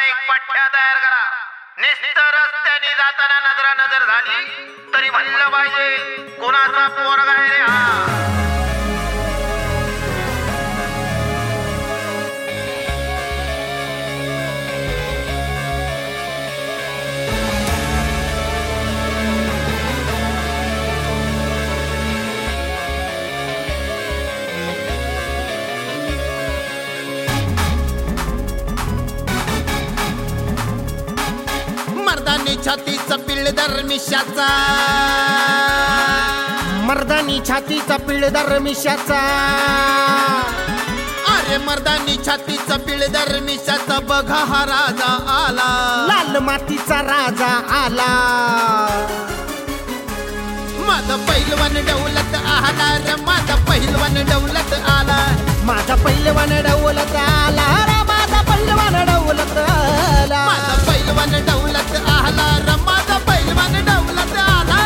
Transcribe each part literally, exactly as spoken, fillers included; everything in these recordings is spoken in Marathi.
एक पठ्ठ्या तयार करा. निस्तर रस्त्याने जाताना नजरा नजर झाली तरी म्हणलं पाहिजे कोणाचा पोरगा आहे रे हा. मर्दानी छातीचा पिळदार मिशाचा, मर्दानी छातीचा पिळदार मिशाचा, अरे मर्दानी छातीचा पिळदार मिशाचा बघा हा राजा आला, लाल मातीचा राजा आला. माझा पैलवान डौलत आला रे, माझा पैलवान डौलत आला, माझा पैलवान डौलत आला रे, माझा पैलवान डौलत आला, माझा पैलवान डौलत आला रे, माझा पैलवान डौलत आला.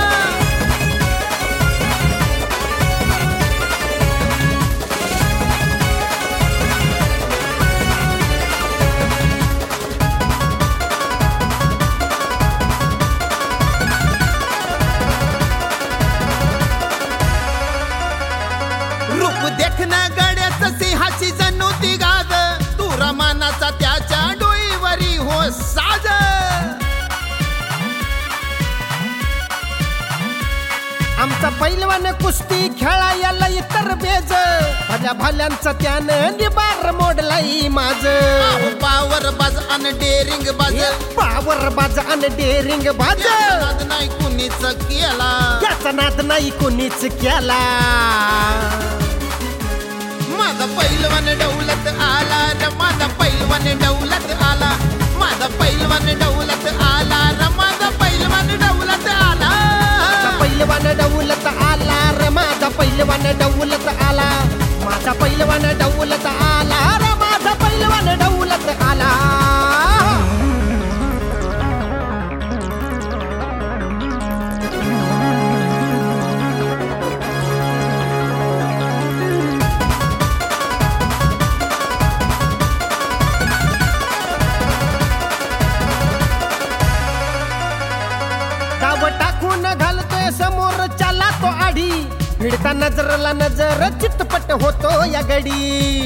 रूप देखणं गड्याचं सिंहाची जणू ती गाज, तू रमानाचा त्याच्या डोईवरी हो साज. आमचा पैलवान कुस्ती खेळायला इतर बेज, भल्या भल्यांचं त्यानं निबार मोडलाई माझ. पावर बाज अन डेरिंग बाज, पावर बाज आणि डेरिंग बाज, नाद नाही कुणीच केला, त्याचा नाद नाही कोणीच केला. माझा पैलवान डौलत आला रे, माझा पैलवान डौलत आला, माझा पैलवान डौलत आला रे, माझा पैलवान डौलत आला. पैलवान डौलत आला रे, माझा पैलवान डौलत आला, माझा पैलवान डौलत आला रे, माझा पैलवान डौलत आला. डाव टाकून घालतोय समोर चाला तो आढी, भिडता नजरला नजर चितपट होतो या गडी.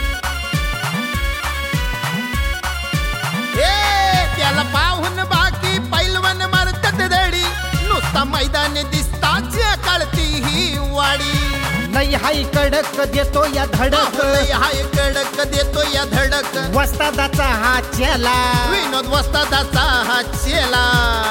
ए त्याला पाहून बाकी पैलवान मारतात दडी, नुसता मैदान दिसताच कळती ही वाडी. लई हाय कडक देतो या धडक, हाय कडक देतो या धडक, वस्तादाचा हा चेला, विनोद वस्तादाचा हा चेला.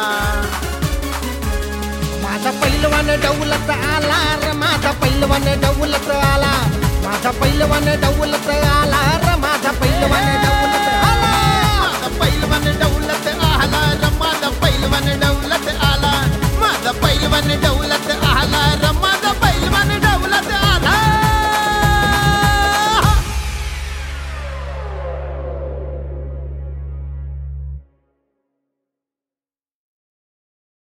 माझा पैलवान डौलत आला रे, माझा पैलवान डौलत आला, माझा पैलवान डौलत आला रे, माझा